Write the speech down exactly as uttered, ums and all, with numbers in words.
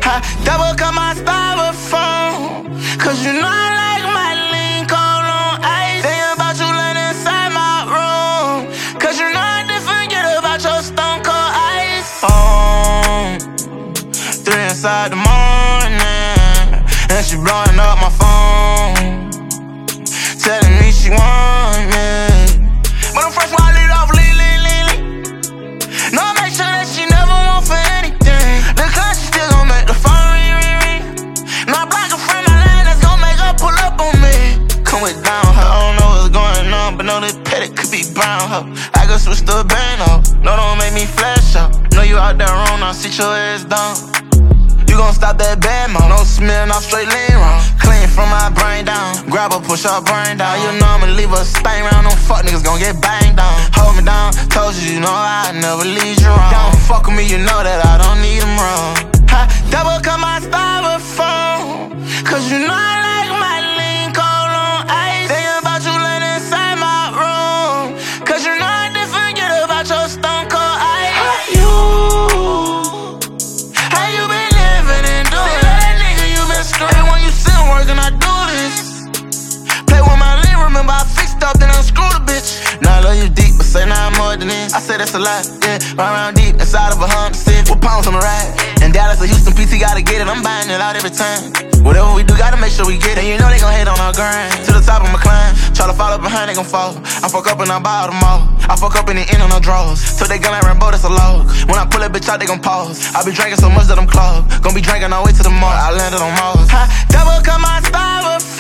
Ha, double cut my styrofoam. Cause you know I like my lean cold on ice. Think about you laying inside my room. Cause you know I didn't forget about your stone cold ice. Phone, three inside the morning, and she blowing up my phone, telling me she want me. But I'm fresh while I lead off, lean, lean, lean, lean. No, I make sure that she never want for anything. The cause she still gon' make the phone ring, ring, ring. No, I block her from my line, that's gon' make her pull up on me. Come with down, her, I don't know what's going on, but know this petty could be brown, her. I go switch to a band, ho. No, don't make me flash up. Know you out there wrong, now sit your ass down. You gon' stop that bad mouth, no smelling off straight lean wrong. Clean from my brain down, grab her, push her brain down. You know I'ma leave her stain round, them fuck niggas gon' get banged down. Hold me down, told you, you know I never lead you wrong. Don't fuck with me, you know that I don't need them wrong. Ha, double cut my styrofoam. Cause you know I like my lean cold on ice. Think about you laying inside my room. Cause you know I didn't forget about your stone cold ice. How you, how you been living and doing? That nigga you been screwing when you sit working, I do this. Play with my lean, remember I fixed up, then I screwed a bitch. Now I love you deep, but say now I'm more than this. I say that's a lot, yeah. Run around deep, inside of a hundred cent, with pounds on the ride. In Dallas or Houston, P T gotta get it, I'm buying it out every time. Whatever we do, gotta make sure we get it. And you know they gon' hate on our grind. To the top, I'ma climb. Try to follow behind, they gon' fall. I fuck up and I buy them all. I fuck up in the end on no draws. Till they gun like Rambo, that's a log. When I pull that bitch out, they gon' pause. I be drinking so much that I'm clogged. Gon' be drinking all the way to the mall. I landed on Mars. Ha, double cut my styrofoam.